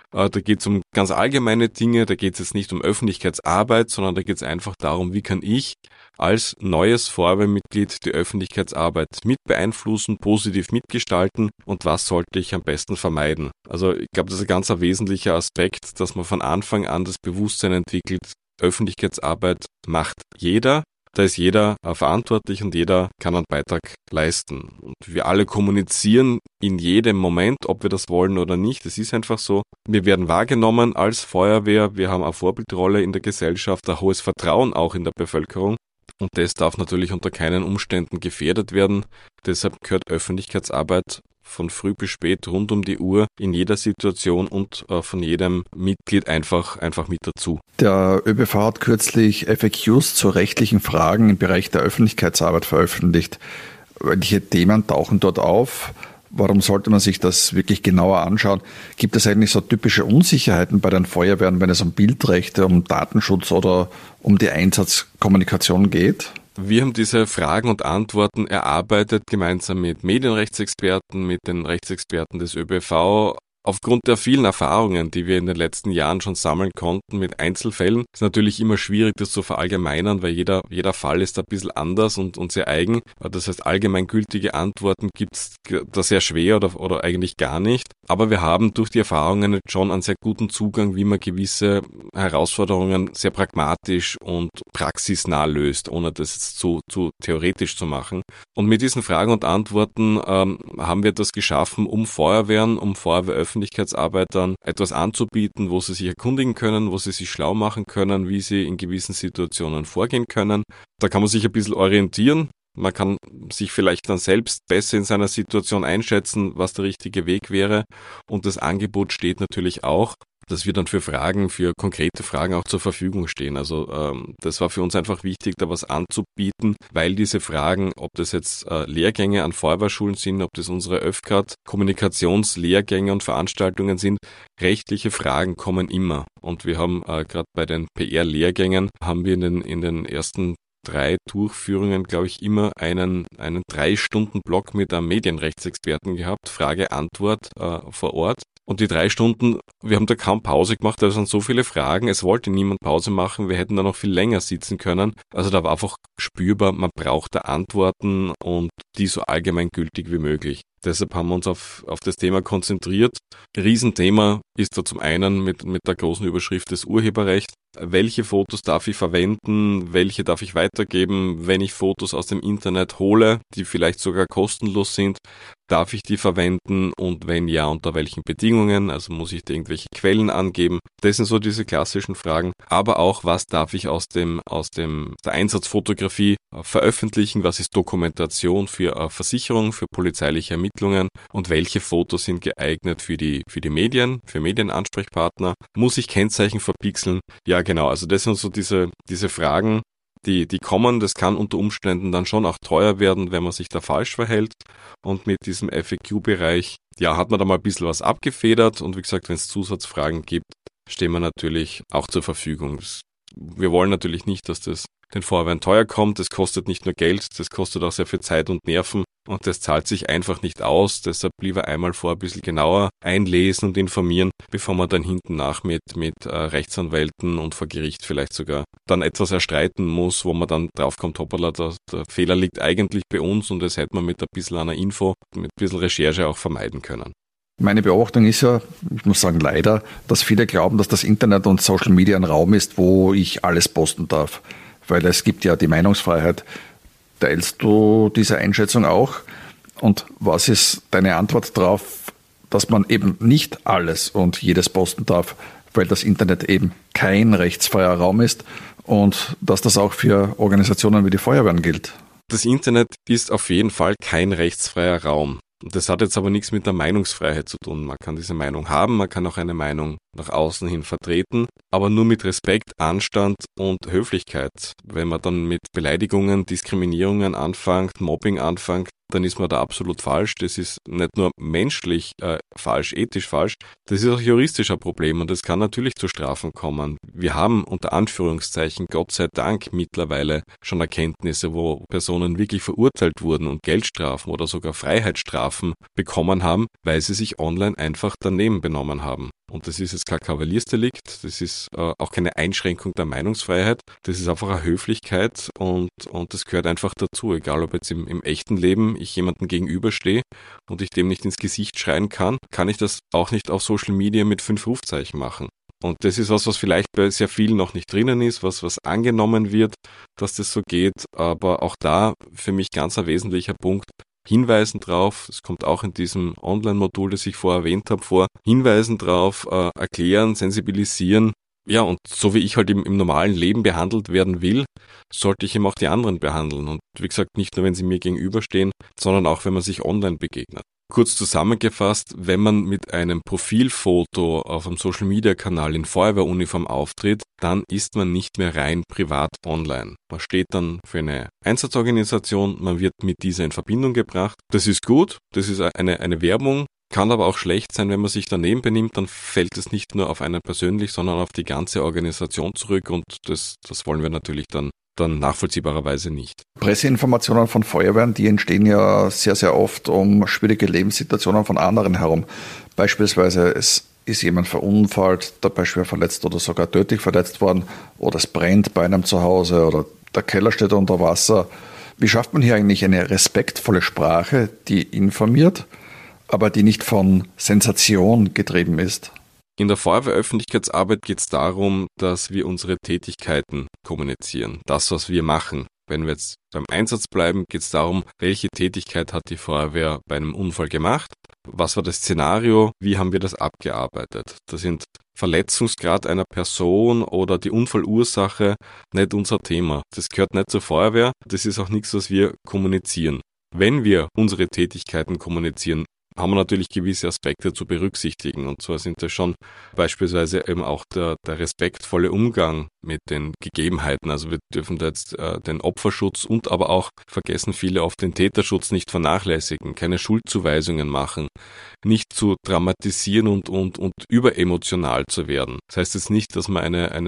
Da geht es um ganz allgemeine Dinge, da geht es jetzt nicht um Öffentlichkeitsarbeit, sondern da geht es einfach darum, wie kann ich als neues Feuerwehrmitglied die Öffentlichkeitsarbeit mit beeinflussen, positiv mitgestalten und was sollte ich am besten vermeiden. Also ich glaube, das ist ein ganz wesentlicher Aspekt, dass man von Anfang an das Bewusstsein entwickelt, Öffentlichkeitsarbeit macht jeder. Da ist jeder verantwortlich und jeder kann einen Beitrag leisten. Und wir alle kommunizieren in jedem Moment, ob wir das wollen oder nicht. Es ist einfach so. Wir werden wahrgenommen als Feuerwehr. Wir haben eine Vorbildrolle in der Gesellschaft, ein hohes Vertrauen auch in der Bevölkerung. Und das darf natürlich unter keinen Umständen gefährdet werden. Deshalb gehört Öffentlichkeitsarbeit von früh bis spät, rund um die Uhr, in jeder Situation und von jedem Mitglied einfach mit dazu. Der ÖBV hat kürzlich FAQs zu rechtlichen Fragen im Bereich der Öffentlichkeitsarbeit veröffentlicht. Welche Themen tauchen dort auf? Warum sollte man sich das wirklich genauer anschauen? Gibt es eigentlich so typische Unsicherheiten bei den Feuerwehren, wenn es um Bildrechte, um Datenschutz oder um die Einsatzkommunikation geht? Wir haben diese Fragen und Antworten erarbeitet, gemeinsam mit Medienrechtsexperten, mit den Rechtsexperten des ÖBV. Aufgrund der vielen Erfahrungen, die wir in den letzten Jahren schon sammeln konnten mit Einzelfällen, ist natürlich immer schwierig, das zu verallgemeinern, weil jeder Fall ist ein bisschen anders und sehr eigen. Das heißt, allgemeingültige Antworten gibt's da sehr schwer oder eigentlich gar nicht. Aber wir haben durch die Erfahrungen jetzt schon einen sehr guten Zugang, wie man gewisse Herausforderungen sehr pragmatisch und praxisnah löst, ohne das jetzt zu theoretisch zu machen. Und mit diesen Fragen und Antworten haben wir das geschaffen, um Feuerwehren, um Feuerwehröffentlichkeitsarbeitern etwas anzubieten, wo sie sich erkundigen können, wo sie sich schlau machen können, wie sie in gewissen Situationen vorgehen können. Da kann man sich ein bisschen orientieren. Man kann sich vielleicht dann selbst besser in seiner Situation einschätzen, was der richtige Weg wäre. Und das Angebot steht natürlich auch, dass wir dann für konkrete Fragen auch zur Verfügung stehen. Also das war für uns einfach wichtig, da was anzubieten, weil diese Fragen, ob das jetzt Lehrgänge an Feuerwehrschulen sind, ob das unsere ÖFCAT Kommunikationslehrgänge und Veranstaltungen sind, rechtliche Fragen kommen immer. Und wir haben gerade bei den PR-Lehrgängen, haben wir in den ersten 3 Durchführungen, glaube ich, immer einen 3-Stunden-Block mit einem Medienrechtsexperten gehabt, Frage-Antwort vor Ort. Und die 3 Stunden, wir haben da kaum Pause gemacht, da sind so viele Fragen, es wollte niemand Pause machen, wir hätten da noch viel länger sitzen können. Also da war einfach spürbar, man braucht da Antworten und die so allgemeingültig wie möglich. Deshalb haben wir uns auf das Thema konzentriert. Riesenthema ist da zum einen mit der großen Überschrift des Urheberrechts. Welche Fotos darf ich verwenden? Welche darf ich weitergeben? Wenn ich Fotos aus dem Internet hole, die vielleicht sogar kostenlos sind, darf ich die verwenden? Und wenn ja, unter welchen Bedingungen? Also muss ich da irgendwelche Quellen angeben? Das sind so diese klassischen Fragen. Aber auch, was darf ich aus der Einsatzfotografie veröffentlichen? Was ist Dokumentation für Versicherung, für polizeiliche Ermittlungen? Und welche Fotos sind geeignet für die Medien, für Medienansprechpartner? Muss ich Kennzeichen verpixeln? Ja, genau. Also das sind so diese Fragen, die kommen. Das kann unter Umständen dann schon auch teuer werden, wenn man sich da falsch verhält. Und mit diesem FAQ-Bereich, ja, hat man da mal ein bisschen was abgefedert. Und wie gesagt, wenn es Zusatzfragen gibt, stehen wir natürlich auch zur Verfügung. Wir wollen natürlich nicht, dass das den Feuerwehren teuer kommt. Das kostet nicht nur Geld, das kostet auch sehr viel Zeit und Nerven. Und das zahlt sich einfach nicht aus. Deshalb lieber einmal ein bisschen genauer einlesen und informieren, bevor man dann hinten nach mit Rechtsanwälten und vor Gericht vielleicht sogar dann etwas erstreiten muss, wo man dann draufkommt, hoppala, der Fehler liegt eigentlich bei uns und das hätte man mit ein bisschen einer Info, mit ein bisschen Recherche auch vermeiden können. Meine Beobachtung ist ja, ich muss sagen leider, dass viele glauben, dass das Internet und Social Media ein Raum ist, wo ich alles posten darf. Weil es gibt ja die Meinungsfreiheit. Teilst du diese Einschätzung auch? Und was ist deine Antwort darauf, dass man eben nicht alles und jedes posten darf, weil das Internet eben kein rechtsfreier Raum ist und dass das auch für Organisationen wie die Feuerwehren gilt? Das Internet ist auf jeden Fall kein rechtsfreier Raum. Das hat jetzt aber nichts mit der Meinungsfreiheit zu tun. Man kann diese Meinung haben, man kann auch eine Meinung nach außen hin vertreten, aber nur mit Respekt, Anstand und Höflichkeit. Wenn man dann mit Beleidigungen, Diskriminierungen anfängt, Mobbing anfängt, dann ist man da absolut falsch. Das ist nicht nur menschlich falsch, ethisch falsch, das ist auch juristisch ein Problem und es kann natürlich zu Strafen kommen. Wir haben unter Anführungszeichen Gott sei Dank mittlerweile schon Erkenntnisse, wo Personen wirklich verurteilt wurden und Geldstrafen oder sogar Freiheitsstrafen bekommen haben, weil sie sich online einfach daneben benommen haben. Und das ist jetzt kein Kavaliersdelikt, das ist auch keine Einschränkung der Meinungsfreiheit, das ist einfach eine Höflichkeit und das gehört einfach dazu, egal ob jetzt im echten Leben ich jemandem gegenüberstehe und ich dem nicht ins Gesicht schreien kann ich das auch nicht auf Social Media mit 5 Rufzeichen machen. Und das ist was vielleicht bei sehr vielen noch nicht drinnen ist, was angenommen wird, dass das so geht, aber auch da für mich ganz ein wesentlicher Punkt, hinweisen drauf, es kommt auch in diesem Online-Modul, das ich vorher erwähnt habe, vor, hinweisen drauf, erklären, sensibilisieren. Ja, und so wie ich halt im normalen Leben behandelt werden will, sollte ich eben auch die anderen behandeln. Und wie gesagt, nicht nur, wenn sie mir gegenüberstehen, sondern auch, wenn man sich online begegnet. Kurz zusammengefasst, wenn man mit einem Profilfoto auf einem Social-Media-Kanal in Feuerwehruniform auftritt, dann ist man nicht mehr rein privat online. Man steht dann für eine Einsatzorganisation, man wird mit dieser in Verbindung gebracht. Das ist gut, das ist eine Werbung, kann aber auch schlecht sein, wenn man sich daneben benimmt, dann fällt es nicht nur auf einen persönlich, sondern auf die ganze Organisation zurück und das wollen wir natürlich dann nachvollziehbarerweise nicht. Presseinformationen von Feuerwehren, die entstehen ja sehr, sehr oft um schwierige Lebenssituationen von anderen herum. Beispielsweise es ist jemand verunfallt, dabei schwer verletzt oder sogar tödlich verletzt worden oder es brennt bei einem zu Hause oder der Keller steht unter Wasser. Wie schafft man hier eigentlich eine respektvolle Sprache, die informiert, aber die nicht von Sensation getrieben ist? In der Feuerwehröffentlichkeitsarbeit geht es darum, dass wir unsere Tätigkeiten kommunizieren, das, was wir machen. Wenn wir jetzt beim Einsatz bleiben, geht es darum, welche Tätigkeit hat die Feuerwehr bei einem Unfall gemacht, was war das Szenario, wie haben wir das abgearbeitet. Das sind Verletzungsgrad einer Person oder die Unfallursache nicht unser Thema. Das gehört nicht zur Feuerwehr, das ist auch nichts, was wir kommunizieren. Wenn wir unsere Tätigkeiten kommunizieren, haben wir natürlich gewisse Aspekte zu berücksichtigen. Und zwar sind das schon beispielsweise eben auch der respektvolle Umgang mit den Gegebenheiten. Also wir dürfen da jetzt den Opferschutz und aber auch, vergessen viele oft, den Täterschutz nicht vernachlässigen, keine Schuldzuweisungen machen, nicht zu dramatisieren und überemotional zu werden. Das heißt jetzt nicht, dass man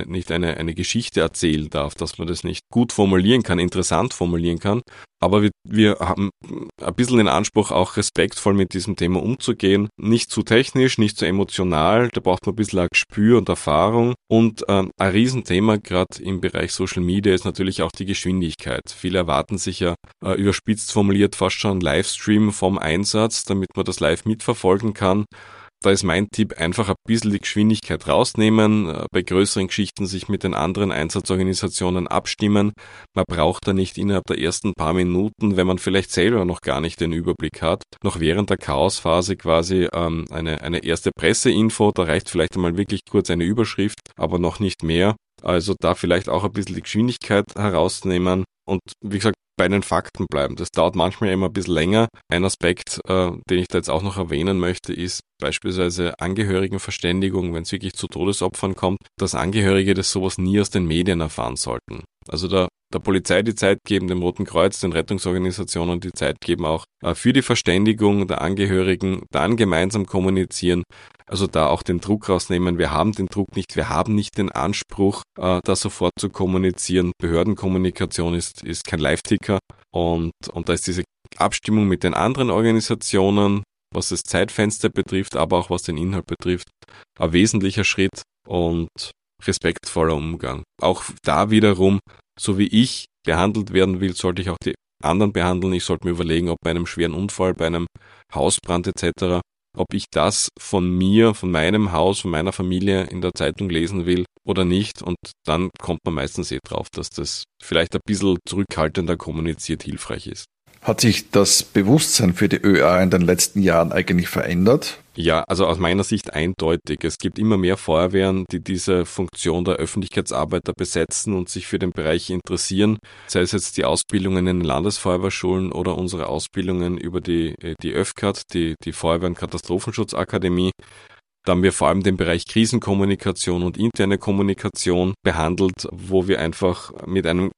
eine Geschichte erzählen darf, dass man das nicht gut formulieren kann, interessant formulieren kann, aber wir haben ein bisschen den Anspruch, auch respektvoll mit diesem Thema umzugehen. Nicht zu technisch, nicht zu emotional, da braucht man ein bisschen ein Gespür und Erfahrung. Und ein Riesenthema, gerade im Bereich Social Media, ist natürlich auch die Geschwindigkeit. Viele erwarten sich ja überspitzt formuliert fast schon einen Livestream vom Einsatz, damit man das live mitverfolgen kann. Da ist mein Tipp, einfach ein bisschen die Geschwindigkeit rausnehmen, bei größeren Geschichten sich mit den anderen Einsatzorganisationen abstimmen. Man braucht da nicht innerhalb der ersten paar Minuten, wenn man vielleicht selber noch gar nicht den Überblick hat, noch während der Chaosphase quasi eine erste Presseinfo, da reicht vielleicht einmal wirklich kurz eine Überschrift, aber noch nicht mehr. Also da vielleicht auch ein bisschen die Geschwindigkeit herausnehmen und wie gesagt, bei den Fakten bleiben. Das dauert manchmal immer ein bisschen länger. Ein Aspekt, den ich da jetzt auch noch erwähnen möchte, ist beispielsweise Angehörigenverständigung, wenn es wirklich zu Todesopfern kommt, dass Angehörige das sowas nie aus den Medien erfahren sollten. Also der Polizei die Zeit geben, dem Roten Kreuz, den Rettungsorganisationen die Zeit geben, auch für die Verständigung der Angehörigen, dann gemeinsam kommunizieren, also da auch den Druck rausnehmen. Wir haben den Druck nicht, wir haben nicht den Anspruch, da sofort zu kommunizieren. Behördenkommunikation ist kein Live-Ticker und da ist diese Abstimmung mit den anderen Organisationen, was das Zeitfenster betrifft, aber auch was den Inhalt betrifft, ein wesentlicher Schritt und respektvoller Umgang. Auch da wiederum, so wie ich behandelt werden will, sollte ich auch die anderen behandeln. Ich sollte mir überlegen, ob bei einem schweren Unfall, bei einem Hausbrand etc., ob ich das von mir, von meinem Haus, von meiner Familie in der Zeitung lesen will oder nicht. Und dann kommt man meistens drauf, dass das vielleicht ein bisschen zurückhaltender kommuniziert hilfreich ist. Hat sich das Bewusstsein für die ÖA in den letzten Jahren eigentlich verändert? Ja, also aus meiner Sicht eindeutig. Es gibt immer mehr Feuerwehren, die diese Funktion der Öffentlichkeitsarbeiter besetzen und sich für den Bereich interessieren. Sei es jetzt die Ausbildungen in den Landesfeuerwehrschulen oder unsere Ausbildungen über die ÖFCAT, die Feuerwehr- und Katastrophenschutzakademie. Da haben wir vor allem den Bereich Krisenkommunikation und interne Kommunikation behandelt, wo wir einfach mit einem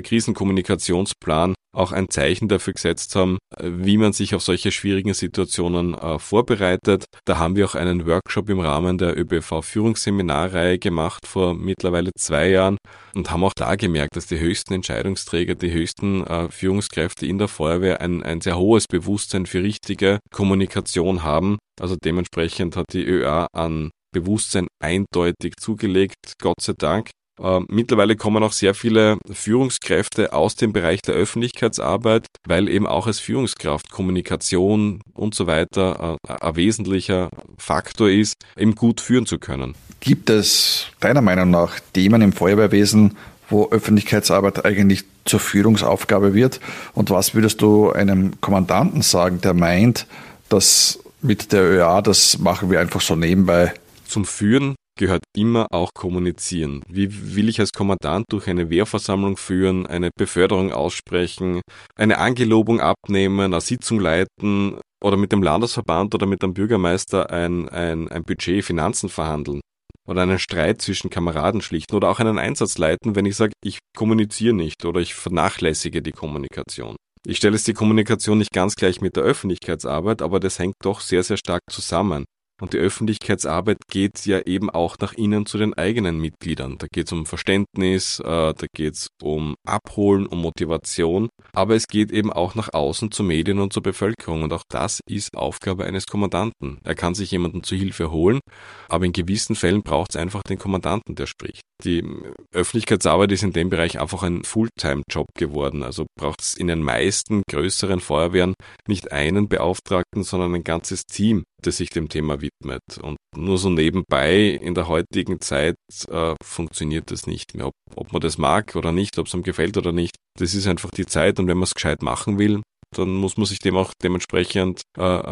Muster-Krisenkommunikationsplan auch ein Zeichen dafür gesetzt haben, wie man sich auf solche schwierigen Situationen vorbereitet. Da haben wir auch einen Workshop im Rahmen der ÖBV-Führungsseminarreihe gemacht vor mittlerweile 2 Jahren und haben auch da gemerkt, dass die höchsten Entscheidungsträger, die höchsten Führungskräfte in der Feuerwehr ein sehr hohes Bewusstsein für richtige Kommunikation haben. Also dementsprechend hat die ÖA an Bewusstsein eindeutig zugelegt, Gott sei Dank. Mittlerweile kommen auch sehr viele Führungskräfte aus dem Bereich der Öffentlichkeitsarbeit, weil eben auch als Führungskraft Kommunikation und so weiter ein wesentlicher Faktor ist, eben gut führen zu können. Gibt es deiner Meinung nach Themen im Feuerwehrwesen, wo Öffentlichkeitsarbeit eigentlich zur Führungsaufgabe wird? Und was würdest du einem Kommandanten sagen, der meint, dass mit der ÖA, das machen wir einfach so nebenbei? Zum Führen gehört immer auch kommunizieren. Wie will ich als Kommandant durch eine Wehrversammlung führen, eine Beförderung aussprechen, eine Angelobung abnehmen, eine Sitzung leiten oder mit dem Landesverband oder mit dem Bürgermeister ein Budget, Finanzen verhandeln oder einen Streit zwischen Kameraden schlichten oder auch einen Einsatz leiten, wenn ich sage, ich kommuniziere nicht oder ich vernachlässige die Kommunikation. Ich stelle es die Kommunikation nicht ganz gleich mit der Öffentlichkeitsarbeit, aber das hängt doch sehr, sehr stark zusammen. Und die Öffentlichkeitsarbeit geht ja eben auch nach innen zu den eigenen Mitgliedern. Da geht es um Verständnis, da geht es um Abholen, um Motivation, aber es geht eben auch nach außen zu Medien und zur Bevölkerung und auch das ist Aufgabe eines Kommandanten. Er kann sich jemanden zu Hilfe holen, aber in gewissen Fällen braucht es einfach den Kommandanten, der spricht. Die Öffentlichkeitsarbeit ist in dem Bereich einfach ein Fulltime-Job geworden. Also braucht es in den meisten größeren Feuerwehren nicht einen Beauftragten, sondern ein ganzes Team, das sich dem Thema widmet. Und nur so nebenbei in der heutigen Zeit funktioniert das nicht mehr. Ob man das mag oder nicht, ob es einem gefällt oder nicht, das ist einfach die Zeit. Und wenn man es gescheit machen will, dann muss man sich dem auch dementsprechend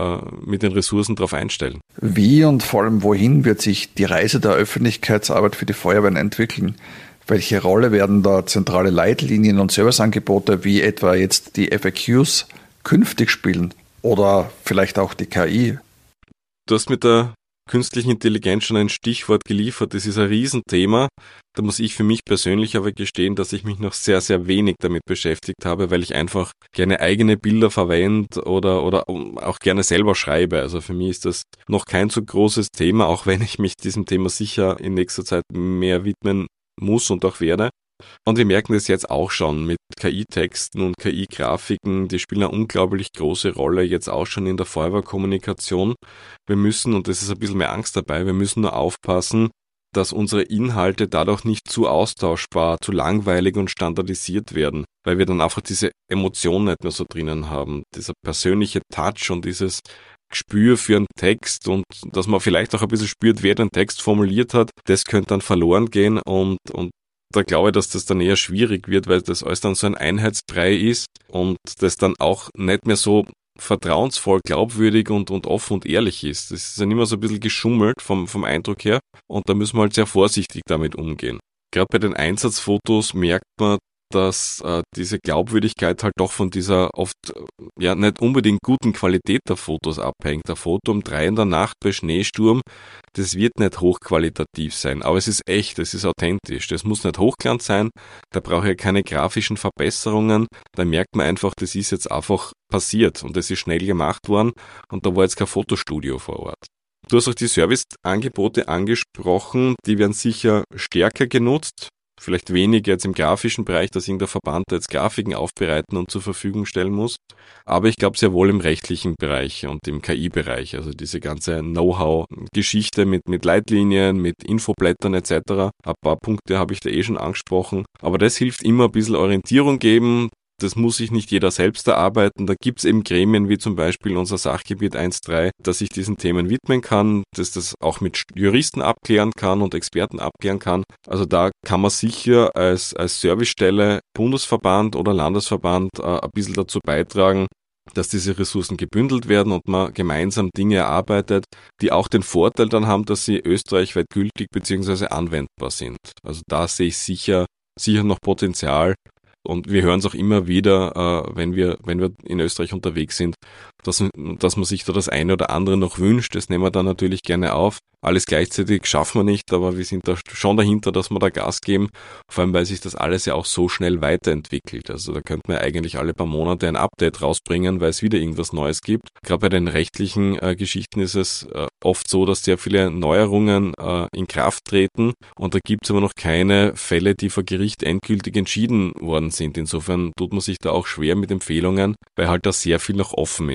mit den Ressourcen darauf einstellen. Wie und vor allem wohin wird sich die Reise der Öffentlichkeitsarbeit für die Feuerwehren entwickeln? Welche Rolle werden da zentrale Leitlinien und Serviceangebote wie etwa jetzt die FAQs künftig spielen? Oder vielleicht auch die KI? Du hast mit der künstlichen Intelligenz schon ein Stichwort geliefert. Das ist ein Riesenthema. Da muss ich für mich persönlich aber gestehen, dass ich mich noch sehr, sehr wenig damit beschäftigt habe, weil ich einfach gerne eigene Bilder verwende oder auch gerne selber schreibe. Also für mich ist das noch kein so großes Thema, auch wenn ich mich diesem Thema sicher in nächster Zeit mehr widmen muss und auch werde. Und wir merken das jetzt auch schon mit KI-Texten und KI-Grafiken, die spielen eine unglaublich große Rolle jetzt auch schon in der Feuerwehrkommunikation. Wir müssen, und das ist ein bisschen mehr Angst dabei, wir müssen nur aufpassen, dass unsere Inhalte dadurch nicht zu austauschbar, zu langweilig und standardisiert werden, weil wir dann einfach diese Emotion nicht mehr so drinnen haben, dieser persönliche Touch und dieses Gespür für einen Text und dass man vielleicht auch ein bisschen spürt, wer den Text formuliert hat, das könnte dann verloren gehen und da glaube ich, dass das dann eher schwierig wird, weil das alles dann so ein Einheitsbrei ist und das dann auch nicht mehr so vertrauensvoll, glaubwürdig und offen und ehrlich ist. Das ist dann immer so ein bisschen geschummelt vom Eindruck her und da müssen wir halt sehr vorsichtig damit umgehen. Gerade bei den Einsatzfotos merkt man, dass diese Glaubwürdigkeit halt doch von dieser oft ja nicht unbedingt guten Qualität der Fotos abhängt. Ein Foto um 3 in der Nacht bei Schneesturm, das wird nicht hochqualitativ sein, aber es ist echt, es ist authentisch. Das muss nicht Hochglanz sein, da brauche ich keine grafischen Verbesserungen, da merkt man einfach, das ist jetzt einfach passiert und das ist schnell gemacht worden und da war jetzt kein Fotostudio vor Ort. Du hast auch die Serviceangebote angesprochen, die werden sicher stärker genutzt. Vielleicht weniger jetzt im grafischen Bereich, dass irgendein Verband jetzt Grafiken aufbereiten und zur Verfügung stellen muss. Aber ich glaube sehr wohl im rechtlichen Bereich und im KI-Bereich. Also diese ganze Know-how-Geschichte mit Leitlinien, mit Infoblättern etc. Ein paar Punkte habe ich da schon angesprochen. Aber das hilft immer ein bisschen Orientierung geben. Das muss sich nicht jeder selbst erarbeiten. Da gibt's eben Gremien wie zum Beispiel unser Sachgebiet 1.3, dass ich diesen Themen widmen kann, dass das auch mit Juristen abklären kann und Experten abklären kann. Also da kann man sicher als Servicestelle, Bundesverband oder Landesverband ein bisschen dazu beitragen, dass diese Ressourcen gebündelt werden und man gemeinsam Dinge erarbeitet, die auch den Vorteil dann haben, dass sie österreichweit gültig bzw. anwendbar sind. Also da sehe ich sicher noch Potenzial. Und wir hören es auch immer wieder, wenn wir in Österreich unterwegs sind, dass man sich da das eine oder andere noch wünscht. Das nehmen wir dann natürlich gerne auf. Alles gleichzeitig schaffen wir nicht, aber wir sind da schon dahinter, dass wir da Gas geben. Vor allem, weil sich das alles ja auch so schnell weiterentwickelt. Also da könnte man eigentlich alle paar Monate ein Update rausbringen, weil es wieder irgendwas Neues gibt. Gerade bei den rechtlichen Geschichten ist es oft so, dass sehr viele Neuerungen in Kraft treten und da gibt es aber noch keine Fälle, die vor Gericht endgültig entschieden worden sind. Insofern tut man sich da auch schwer mit Empfehlungen, weil halt da sehr viel noch offen ist.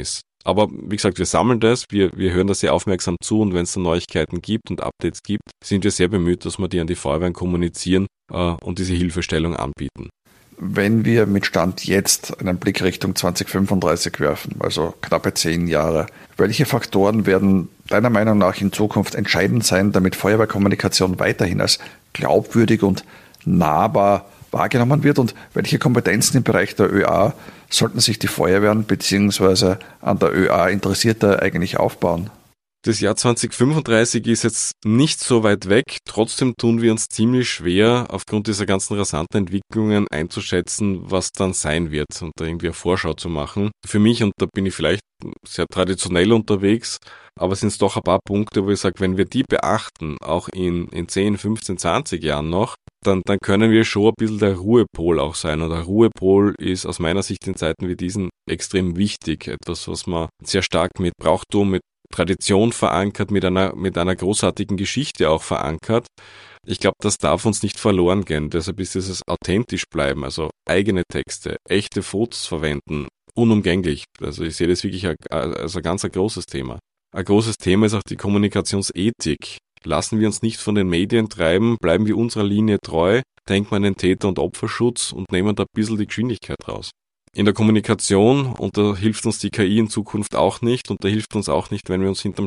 Aber wie gesagt, wir sammeln das, wir hören da sehr aufmerksam zu und wenn es da Neuigkeiten gibt und Updates gibt, sind wir sehr bemüht, dass wir die an die Feuerwehren kommunizieren und diese Hilfestellung anbieten. Wenn wir mit Stand jetzt einen Blick Richtung 2035 werfen, also knappe 10 Jahre, welche Faktoren werden deiner Meinung nach in Zukunft entscheidend sein, damit Feuerwehrkommunikation weiterhin als glaubwürdig und nahbar wahrgenommen wird und welche Kompetenzen im Bereich der ÖA sollten sich die Feuerwehren bzw. an der ÖA Interessierte eigentlich aufbauen? Das Jahr 2035 ist jetzt nicht so weit weg, trotzdem tun wir uns ziemlich schwer, aufgrund dieser ganzen rasanten Entwicklungen einzuschätzen, was dann sein wird und da irgendwie eine Vorschau zu machen. Für mich, und da bin ich vielleicht sehr traditionell unterwegs, aber sind es doch ein paar Punkte, wo ich sage, wenn wir die beachten, auch in 10, 15, 20 Jahren noch, dann können wir schon ein bisschen der Ruhepol auch sein. Und der Ruhepol ist aus meiner Sicht in Zeiten wie diesen extrem wichtig. Etwas, was man sehr stark mit Brauchtum, mit Tradition verankert, mit einer großartigen Geschichte auch verankert. Ich glaube, das darf uns nicht verloren gehen. Deshalb ist dieses authentisch bleiben, also eigene Texte, echte Fotos verwenden, unumgänglich. Also ich sehe das wirklich als ein ganz großes Thema. Ein großes Thema ist auch die Kommunikationsethik. Lassen wir uns nicht von den Medien treiben, bleiben wir unserer Linie treu, denken wir an den Täter- und Opferschutz und nehmen da ein bisschen die Geschwindigkeit raus. In der Kommunikation, und da hilft uns die KI in Zukunft auch nicht, und da hilft uns auch nicht, wenn wir uns hinterm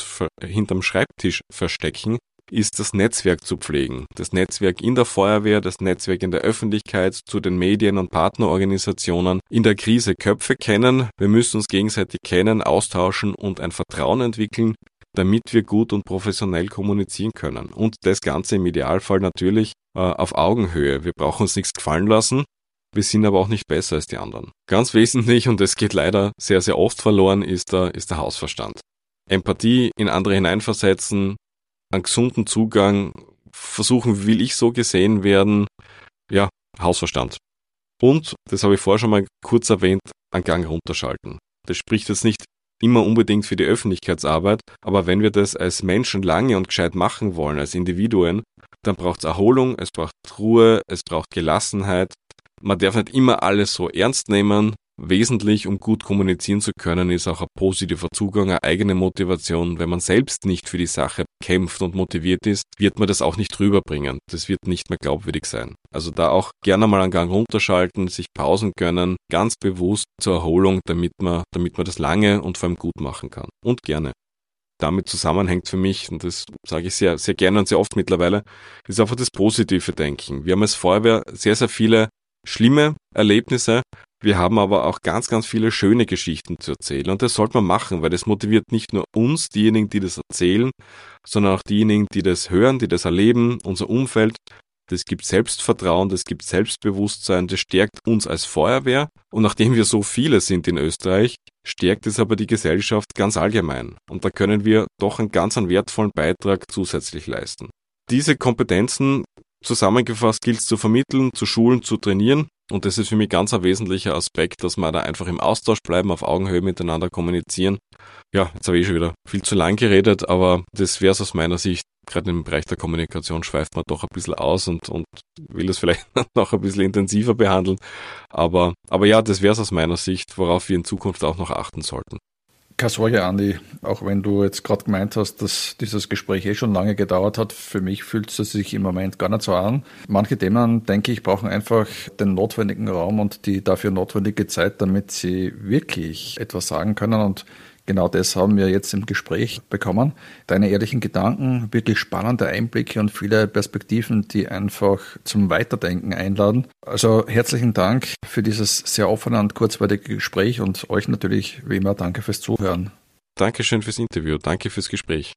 Schreibtisch verstecken, ist das Netzwerk zu pflegen. Das Netzwerk in der Feuerwehr, das Netzwerk in der Öffentlichkeit, zu den Medien und Partnerorganisationen. In der Krise Köpfe kennen, wir müssen uns gegenseitig kennen, austauschen und ein Vertrauen entwickeln, damit wir gut und professionell kommunizieren können. Und das Ganze im Idealfall natürlich auf Augenhöhe. Wir brauchen uns nichts gefallen lassen. Wir sind aber auch nicht besser als die anderen. Ganz wesentlich, und das geht leider sehr, sehr oft verloren, ist der Hausverstand. Empathie in andere hineinversetzen, einen gesunden Zugang, versuchen, will ich so gesehen werden, ja, Hausverstand. Und, das habe ich vorher schon mal kurz erwähnt, einen Gang runterschalten. Das spricht jetzt nicht immer unbedingt für die Öffentlichkeitsarbeit, aber wenn wir das als Menschen lange und gescheit machen wollen, als Individuen, dann braucht es Erholung, es braucht Ruhe, es braucht Gelassenheit. Man darf nicht immer alles so ernst nehmen. Wesentlich, um gut kommunizieren zu können, ist auch ein positiver Zugang, eine eigene Motivation. Wenn man selbst nicht für die Sache kämpft und motiviert ist, wird man das auch nicht rüberbringen. Das wird nicht mehr glaubwürdig sein. Also da auch gerne mal einen Gang runterschalten, sich Pausen gönnen, ganz bewusst zur Erholung, damit man das lange und vor allem gut machen kann. Und gerne. Damit zusammenhängt für mich, und das sage ich sehr, sehr gerne und sehr oft mittlerweile, ist einfach das positive Denken. Wir haben als Feuerwehr sehr, sehr viele schlimme Erlebnisse. Wir haben aber auch ganz, ganz viele schöne Geschichten zu erzählen. Und das sollte man machen, weil das motiviert nicht nur uns, diejenigen, die das erzählen, sondern auch diejenigen, die das hören, die das erleben, unser Umfeld. Das gibt Selbstvertrauen, das gibt Selbstbewusstsein, das stärkt uns als Feuerwehr. Und nachdem wir so viele sind in Österreich, stärkt es aber die Gesellschaft ganz allgemein. Und da können wir doch einen ganz wertvollen Beitrag zusätzlich leisten. Diese Kompetenzen zusammengefasst gilt es zu vermitteln, zu schulen, zu trainieren. Und das ist für mich ganz ein wesentlicher Aspekt, dass wir da einfach im Austausch bleiben, auf Augenhöhe miteinander kommunizieren. Ja, jetzt habe ich schon wieder viel zu lang geredet, aber das wäre es aus meiner Sicht. Gerade im Bereich der Kommunikation schweift man doch ein bisschen aus und will das vielleicht noch ein bisschen intensiver behandeln. Aber ja, das wäre es aus meiner Sicht, worauf wir in Zukunft auch noch achten sollten. Keine Sorge, Andi, auch wenn du jetzt gerade gemeint hast, dass dieses Gespräch schon lange gedauert hat, für mich fühlt es sich im Moment gar nicht so an. Manche Themen, denke ich, brauchen einfach den notwendigen Raum und die dafür notwendige Zeit, damit sie wirklich etwas sagen können, und genau das haben wir jetzt im Gespräch bekommen. Deine ehrlichen Gedanken, wirklich spannende Einblicke und viele Perspektiven, die einfach zum Weiterdenken einladen. Also herzlichen Dank für dieses sehr offene und kurzweilige Gespräch und euch natürlich wie immer danke fürs Zuhören. Dankeschön fürs Interview, danke fürs Gespräch.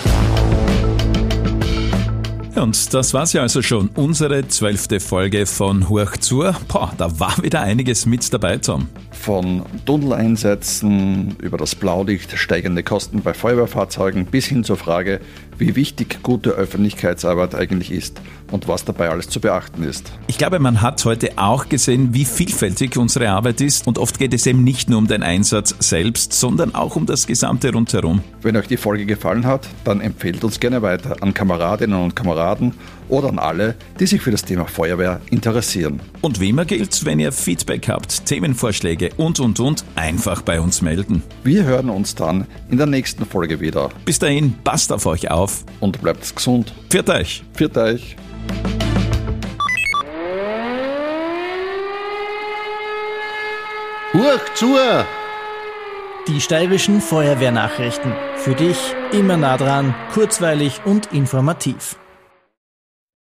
Und das war's ja also schon, unsere 12. Folge von Horch zu. Da war wieder einiges mit dabei, Tom. Von Tunneleinsätzen über das Blaulicht, steigende Kosten bei Feuerwehrfahrzeugen bis hin zur Frage, wie wichtig gute Öffentlichkeitsarbeit eigentlich ist und was dabei alles zu beachten ist. Ich glaube, man hat heute auch gesehen, wie vielfältig unsere Arbeit ist, und oft geht es eben nicht nur um den Einsatz selbst, sondern auch um das Gesamte rundherum. Wenn euch die Folge gefallen hat, dann empfehlt uns gerne weiter an Kameradinnen und Kameraden oder an alle, die sich für das Thema Feuerwehr interessieren. Und wie immer gilt, wenn ihr Feedback habt, Themenvorschläge und einfach bei uns melden. Wir hören uns dann in der nächsten Folge wieder. Bis dahin, passt auf euch auf und bleibt gesund. Pfiat euch. Pfiat euch. Hurch zu! Die steirischen Feuerwehrnachrichten. Für dich immer nah dran, kurzweilig und informativ.